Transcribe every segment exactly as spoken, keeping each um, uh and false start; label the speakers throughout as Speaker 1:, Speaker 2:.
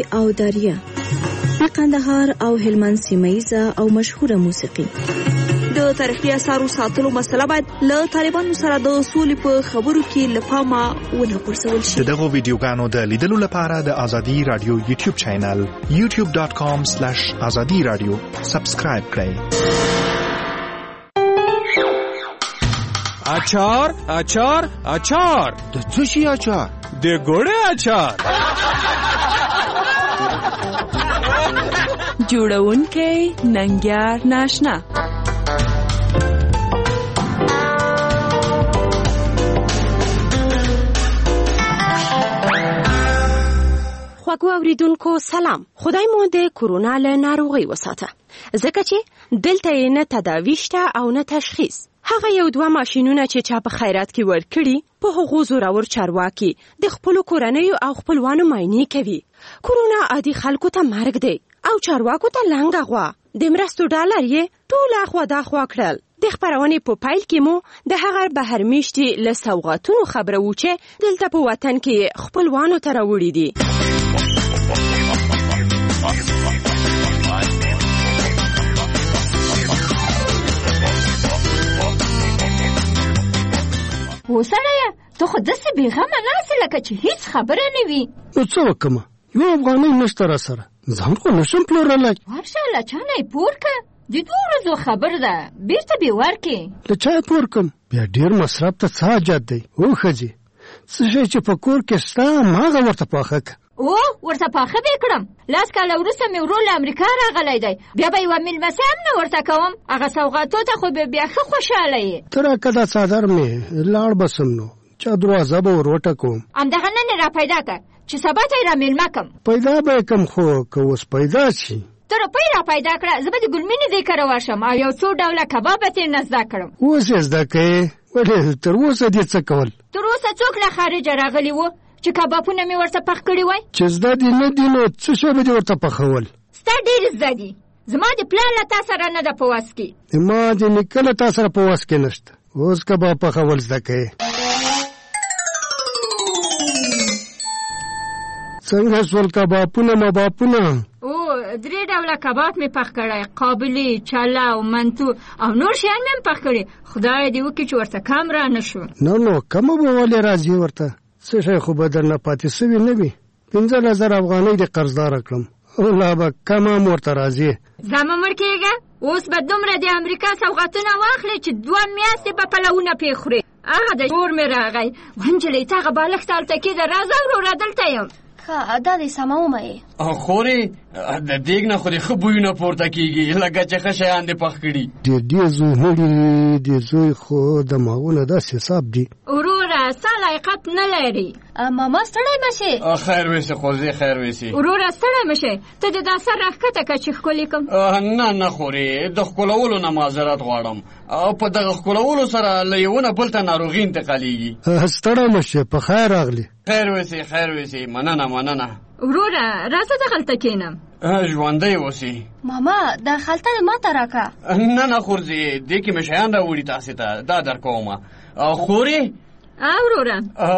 Speaker 1: او داریه، د قندهار او هلمند سیمه‌ایزه او مشهوره موسیقي. د تاریخي اثارو ساتلو مسله باید له طالبانو سره د سولې په خبرو کې له پامه ونه غورځول شي.
Speaker 2: د دغو ویډیوګانو د لیدلو لپاره د آزادي رادیو یوټیوب چینل یوټیوب ډاټ کام سلیش آزادي رادیو سبسکرایب کړئ.
Speaker 3: اچار اچار اچار
Speaker 4: د څه شي اچار؟
Speaker 3: د ګوړې اچار.
Speaker 5: جوړونکی ننګیار ناشنا.
Speaker 6: خوږو اوریدونکو سلام. خدای مو د کورونا له ناروغۍ وساته، ځکه چې دلته یې نه تداوی شته او نه تشخیص. هغه یو دوه ماشینونه چې چا په خیرات کې ورکړي په هغو زورور چارواکي د خپلو کورنیو او خپلوانو معاینې کوي. کورونا عادي خلکو ته مرګ دی او چارواکو ته لنګه غوا. د مرستو ډالر یې ټول اخوا داخوا کړل. د خپرونې په پیل کې مو د هغه بهر میشتي له سوغاتونو خبره و چې دلته په وطن کې خپلوانو ته راوړي دي.
Speaker 7: وسړیه ته خو داسې بېغمه ناستې لکه چې هیڅ خبره نه وي.
Speaker 4: نو څه وکړمه؟ یو افغانۍ نشته را سره، ځان خو نشم پلورلی.
Speaker 7: ورشه له چا نه یې پور که، د دوه ورځو خبر ده، بېرته بې ورکې.
Speaker 4: له چا یې پور کړم؟ بیا ډېر مصرف ته څه حاجت دی؟ او ښځې څه شی چې په کور کې شته هماغه ورته پاخه که.
Speaker 7: او ورته پاخه به کړم. لاس کاله وروسته مې ورور له امریکا راغلی دی، بیا به یوه میلمستیا هم نه ورته کوم. هغه سوغاتو ته خو به بیا ښه خوشحاله یې.
Speaker 4: ته راکه دا څادر مې لاړ به سم نو چا دروازه به ور وټکوم.
Speaker 7: همدغه نن یې را پیدا که چې سبا ته یې را میلمه کم.
Speaker 4: پیدا به یې کم، خو که اوس پیدا شي
Speaker 7: ته روپۍ را پیدا کړه، زه به د ګلمینې دې کره ورشم او یو څو ډوله کباب به ترې نه زده کړم.
Speaker 4: اوس یې زده کوې؟ ولې تر اوسه دې څه کول؟
Speaker 7: تر اوسه څوک له خارجه راغلي وو چې کبابونه مې ورته پخ کړي وای؟
Speaker 4: چې زده دې نه دي نو څه شی به دې ورته پخول؟
Speaker 7: ستا ډېر زده دي، زما د پلار له تا سره نه ده په وس کې.
Speaker 4: ما د نیکه له تا سره په وس کې نشته. اوس کباب پخول زده کوې؟ څنګه سول کبابونه مباپونه؟
Speaker 7: او درې ډوله کباب مې پخ کړی، قابلي، چلو، منتو او نور شیان مې هم پخ کړي. خدای دې وکړي چې ورته کم را نه شو.
Speaker 4: نو نو کمه به ولې راځي ورته؟ څه شی خو به درنه پاتې سوي نه وي. پنځلس زره افغانۍ دې قرضداره کړم، او لا به کم هم ورته راځي.
Speaker 7: زما مړ کېږه، اوس به دومره د امریکا سوغاتونه واخلې چې دوه میاشتې به پلونه پې خورې. هغه د شور مې راغی، ونجلۍ ته هغه بالښت هلته کېده، راځه وروره دلته یم.
Speaker 8: ښه دا دې سمه ومایې.
Speaker 3: خورې د دیګ نه خو دې ښه بویونه پورته کېږي لکه چې ښه شیان دې پخ کړي.
Speaker 4: د دې زوی مړي د زوی خو دماغونه داسې حساب دي.
Speaker 7: وروره ستا لایقت نه لري.
Speaker 8: ماما ستړی مه شې.
Speaker 3: خیر ویسې خوځې، خیر ویسې.
Speaker 7: وروره ستړی مه شې، ته د دا سر راښکته که چې ښکلې کړم.
Speaker 3: نه نه خورې، د ښکلولو نه معذرت غواړم. په دغه ښکلولو سره له یوه نه بل ته ناروغي انتقالېږي.
Speaker 4: ستړی مه شې، په خیر راغلې.
Speaker 3: خیر ویسې، خیر ویسې، مننه مننه.
Speaker 7: وروره راځه دغلته کښېنم.
Speaker 3: ژوندی اوسې.
Speaker 8: ماما دا خلطه ما ته راکړه.
Speaker 3: نه نه خورځې، دې کې مې شیان راوړي تاسې ته، دا در کومه. خورې
Speaker 7: وروره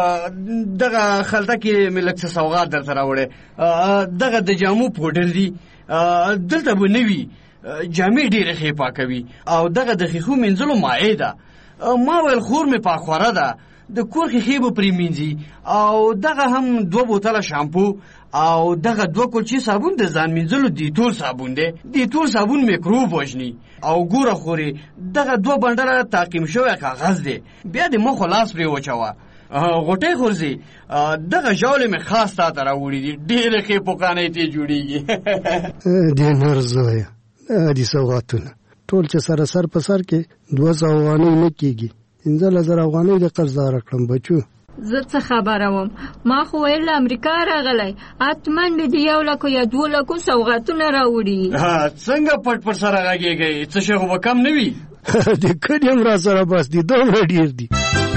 Speaker 3: دغه خلطه کې مې لږ څه سوغات درته راوړی. دغه د جامو پوډر دي، دلته به نه وي. جامې ډېرې ښې پاکوي او دغه د ښیښو مینځلو مایع ده. ما ویل خور مې پاکخوره ده، د کور ښیښې به پرې مینځي، او دغه هم دوه بوتله شامپو او دغه دوه کلچې صابون د ځان مینځلو دیټول صابون دی. دیټول صابون میکروب وژني. او ګوره خورې دغه دوه بنډله تعقیم شوی کاغذ دی، بیا د مخ لاس پرې وچوه. غوټۍ خورځي دغه ژاولې مې خاص تا ته راوړي دي، ډېرې ښې پوکانۍ ترې جوړېږي.
Speaker 4: دې نر زویه دي سوغاتونه ټول چې سره سر په سر کې دوه سوه افغانۍ نه کېږي. پنځلس زره افغانۍ د قرضداره کړم بچو.
Speaker 7: زه څه خبره وم؟ ما خو ویل له امریکا راغلی، حتما مې د یو لکو یا دوه لکو سوغاتونه راوړي.
Speaker 3: څنګه پټ پر سره غږېږئ؟ څه شی خو به کم نه وي.
Speaker 4: د کلي هم را سره بس دي، دومره ډېر دي.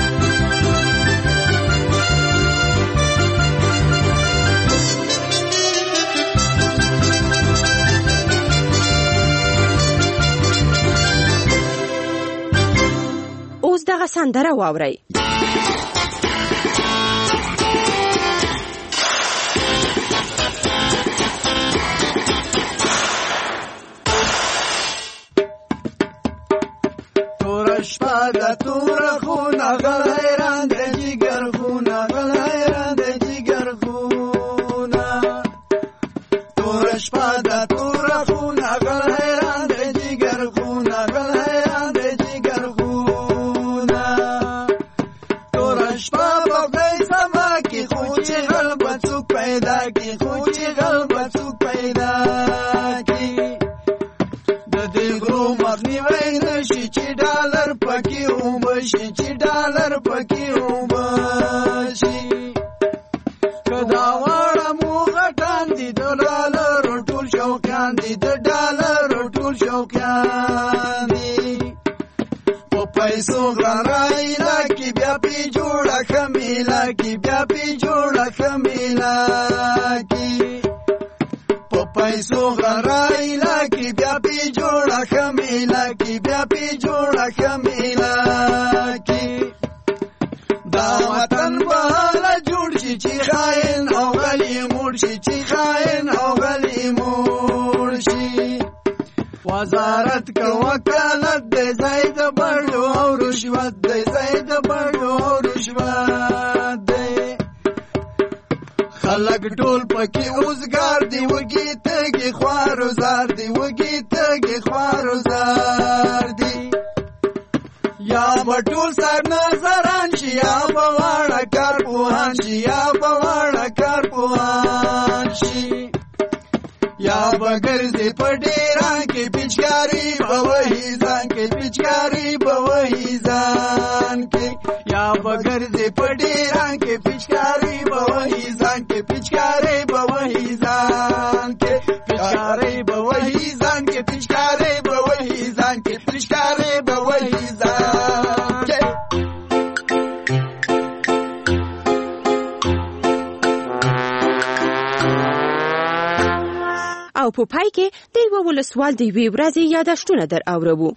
Speaker 6: اوس دغه سندره واورئ.
Speaker 9: پیدا کی خو چې غل بڅوک پیدا کی د دې غرو مخنیوي نشي چې ډالر پکې وبشي چې ډالر پکې وبشي کدا واړه مو غټان دي د ډالر ټول شوقیان دي د ډالر ټول شوقیان دي په پیسو غرایلا کی بیا پی جوړه خمیلا کی بیا پی جوړه خمیلا کی په پیسو غرایلا کی بیا پی جوړه خمیلا کی بیا پی جوړه خمیلا کی دا وطن بالا جوړ شي چې خاين او غلي مور شي چې خاين او غلي مور شي وزارت کا وکالت د زید بړو او رشوت د زید بړو او رشوت دی خلک ټول پکې اوسګار دی وږي تګي خوارو زار دی وږي تګي خوارو زار دی یا بټول سر نظران شي یا بواړه کار پوهان شي یا بواړه کار پوهان شي یا بغرزي پډیران کې پچکاری بوهي ځان کې پچکاری بوهي ځان کې یا بغرزي پډیران کې پچکاری بوهي ځان کې پچکاری بوهي ځان کې پچکاری بوهي ځان کې پچکاری بوهي ځان کې پچکاری بوهي ځان کې
Speaker 6: او په پای کې د یو ولسوال د یوې ورځې یادښتونه در اورو.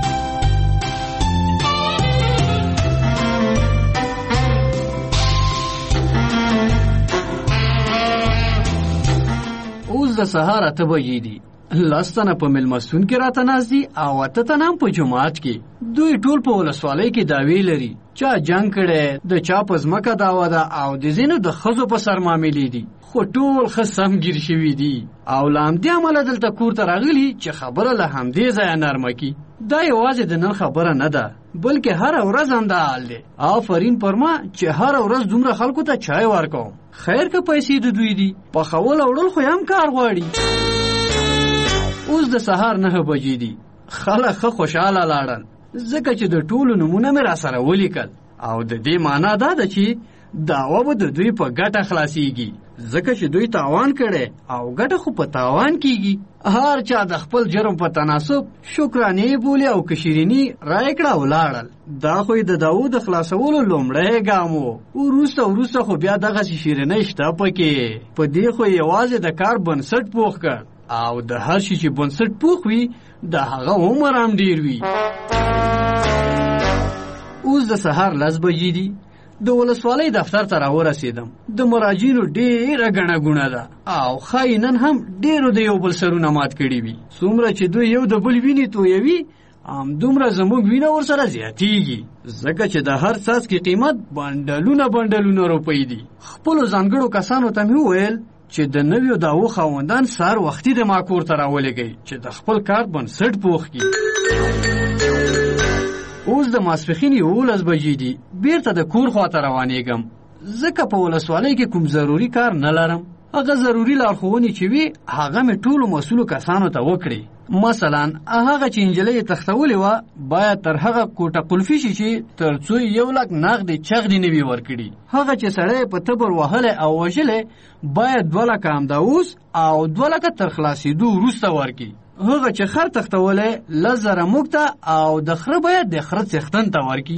Speaker 3: اوس د سهار اته بجې دي. لس تنه په مېلمستون کې راته ناست دي او اته تنه هم په جومات کې. دوی ټول په ولسوالۍ کې دعوې لري. چا جنګ کړی، د چا په ځمکه دعوه ده او د ځینو د ښځو په سر معاملې دي. خو ټول ښه سم ګیر شوي دي او له همدې امله دلته کور ته راغلي چې خبره له همدې ځایه نرمه کي. دا یوازې د نن خبره نه ده بلکې هره ورځ همدا حال دی. آفرین پر ما چې هره ورځ دومره خلکو ته چای ورکوم. خیر که پیسې د دوی دي، پخول او وړل خو هم کار غواړي. اوس د سهار نهه بجې دي. خلک ښه خوشحاله لاړل ځکه چې د ټولو نومونه مې راسره ولیکل او د دې معنا دا ده چې دعوه به د دوی په ګټه خلاصیږي ځکه چې دوی تاوان کړي او ګټه خو په تاوان کیږي. هر چا د خپل جرم په تناسب شکرانې بولي او کشیرینی رای کړه ولاړل. دا خو د داود خلاصولو لومړی ګام و. وروسته وروسته خو بیا دغسې شیرینۍ شته پکې. په دې خو یوازې د کار بنسټ پوخ کړ او د هر شي چې بنسټ پوخ وي د هغه عمر هم ډیر وي. اوس د سهار لس بجې دي. د ولسوالۍ دفتر ته راورسېدم. د مراجعینو ډېره ګڼه ګوڼه ده او ښایي نن هم ډېرو د یو بل سرونه مات کړي وي. څومره چې دوی یو د بل وینې تویوي همدومره زموږ وینه ورسره زیاتیږي ځکه چې د هر څاڅکي قیمت بنډلونه بنډلونه روپۍ دي. خپلو ځانګړو کسانو ته مې وویل چې د نویو دعوو خاوندان سهار وختي د ما کور ته راولېږئ چې د خپل کار بنسټ پوخ کړي. اوس د ماسپښین یولس بجې دي. بیرته د کور خواته روانېږم ځکه په ولسوالۍ کې کوم ضروري کار نه لرم. هغه ضروري لارښوونې چې وي هغه مې ټولو مسؤلو کسانو ته وکړي. مثلا هغه چې نجلۍ یې تښتولې وه باید تر هغه کوټه قلفي شي چې تر څو یو لک نغدې چغدې نه وي ورکړي. هغه چې سړی په تبر وهلی او وژلی باید دوه لکه همداوس او دوه لکه تر خلاصېدو وروسته ورکړي. هغه چې خر تښتولی لس زره موږ ته او د خره باید د خره څښتن ته ورکړي.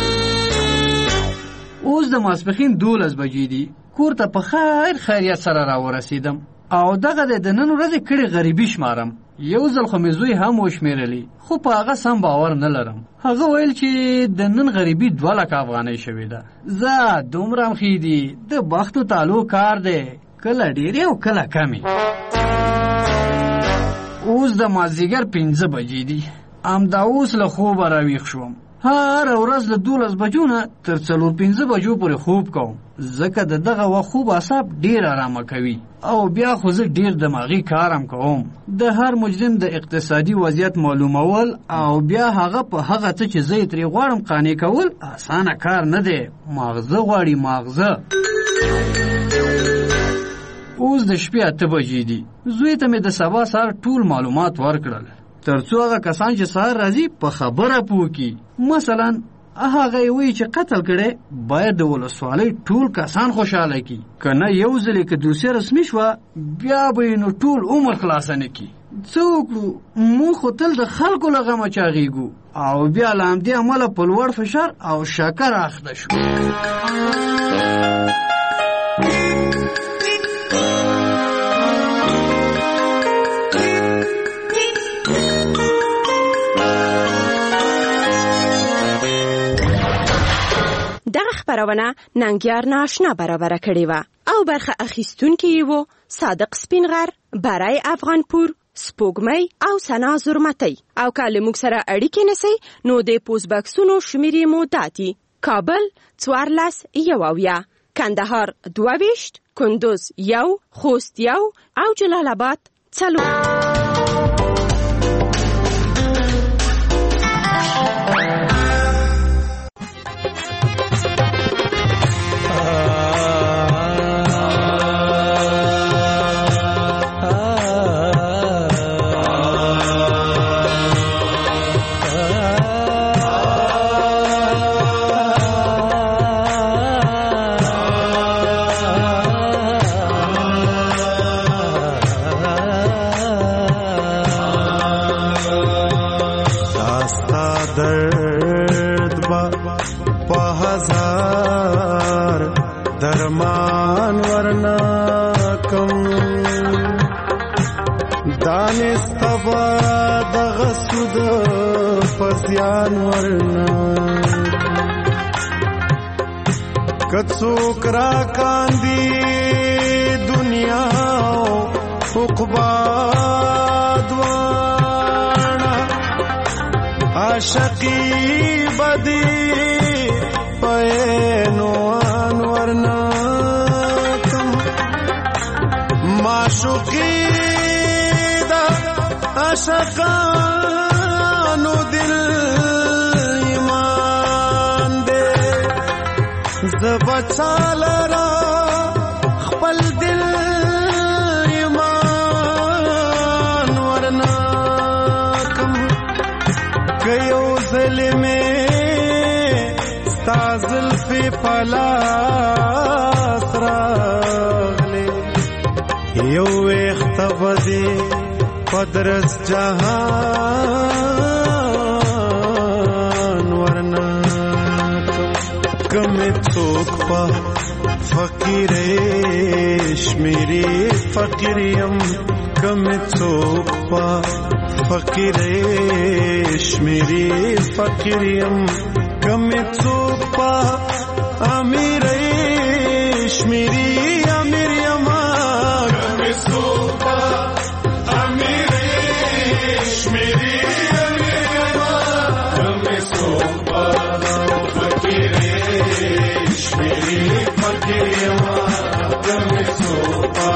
Speaker 3: اوس د ماسپښین دولس بجې دي. کور ته په خیر خیریت سره راورسېدم او دغه د نن ورځې کړې غریبي شمارم. یو ځل خو مې زوی هم وشمېرلې خو په هغه سم باور نه لرم. هغه ویل چې د نن غریبي دوه لکه افغانۍ شوې ده. زه دومره هم ښې دي د بختو تالو کار دی، کله ډېرې او کله کمې. اوس د مازدیګر پنځه بجې دي. همدا اوس له خوبه راویښ شوم. هر ورځ له دولس بجو نه تر څلور پنځه بجو پورې خوب کوم ځکه د دغه وخت خوب اعصاب ډیر آرامه کوي او بیا خو زه ډیر دماغي کارم کوم. د هر مجرم د اقتصادي وضعیت معلومول او بیا هغه په هغه څه چې زه یې ترې غواړم قانع کول اسانه کار نه دی. ماغزه غواړي ماغزه. د شپې اته بجې دي. زوی ته مې د سبا سهار ټول معلومات ورکړل تر څو هغه کسان چې سهار راځي په خبره پوه کړي. مثلا هغه یې وایي چې قتل کړی باید د ولسوالۍ ټول کسان خوشحاله کړي، که نه یو ځل یې که دوسیه رسمي شوه بیا به یې نو ټول عمر خلاصه نه کړي. څه وکړو؟ موږ خو تل د خلکو له غمه چاغېږو او بیا له همدې امله په لوړ فشار او شکر اخته شو.
Speaker 6: دغه خبرونه ننګیار ناشنا برابره کړې وه او برخه اخیستونکي یې وو صادق سپینغر، برای افغانپور، سپوږمۍ او سنا زرمتی. او که له موږ سره اړیکې نیسئ نو د پوسټ بکسونو شمیرې مو دا دي: کابل څوارلس یو اویا، کندهار دوه ویشت، کندوز یو، خوست یو او جلال آباد څلور.
Speaker 10: درمان ورنا کم دانستبا دغسود پسیان ورنا کڅوک را کاندی دنیا عقبا دوانا عاشقی بدی پینوان ورنا کم معشوقی دا عاشقانو دل ایمان دے زبچال را خپل دل ایمان ورنا کم کیو ظلمے تازل فی پلاس راغلی یو اختبدی قدرت جہان ورنا کم څوک پا فقیریش میری فقیریم کم څوک پا فقیریش میری فقیریم کم څوک پا امیریش میری امیر یما کم څوک پا امیریش میری امیر یما کم څوک پا فقیریش میری فقیر یما کم څوک پا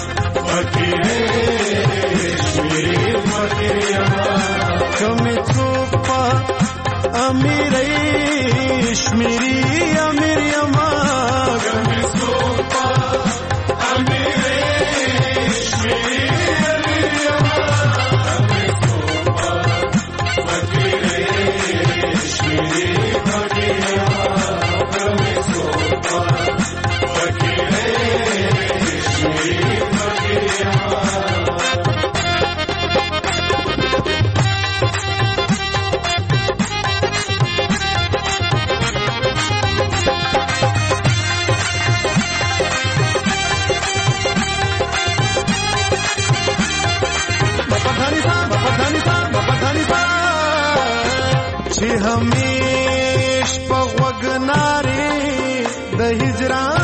Speaker 10: فقیریش میری فقیر یما کم څوک پا امیریش میری امیر یما کم څوک پا امیریش میری امیر یما کم څوک پا فقیریش میری فقیر یما کم څوک پا فقیریش میری فقیر یما. چې همیش په وګناري د هجران